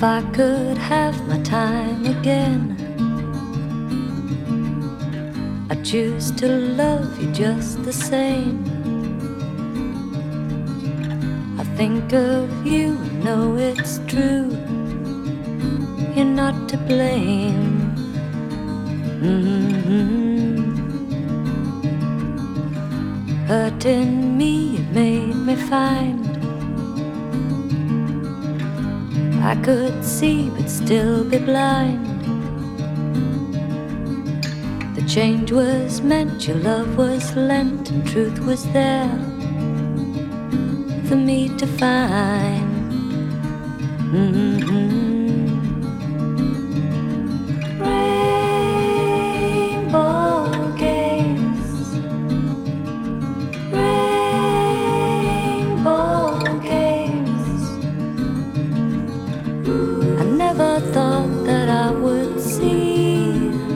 If I could have my time again, I'd choose to love you just the same. I think of you and know it's true. You're not to blame. Hurting me, it made me find I could see but still be blind. The change was meant, your love was lent, and truth was there for me to find. Rainbow games, rainbow games. I never thought that I would see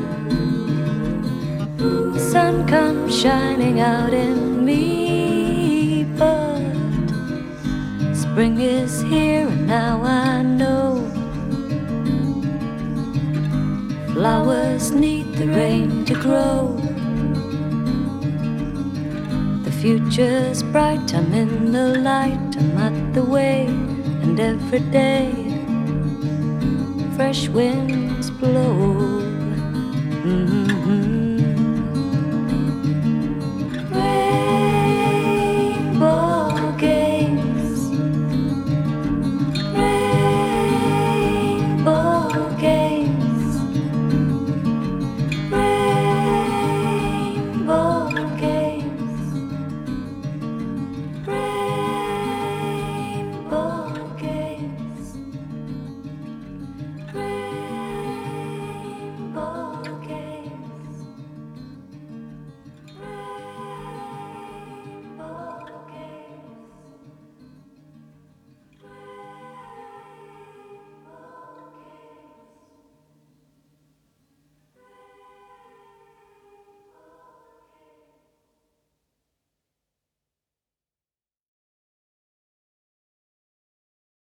the sun come shining out in me, but spring is here and now I know flowers need the rain to grow. The future's bright, I'm in the light, I'm at the way, and every day fresh winds blow.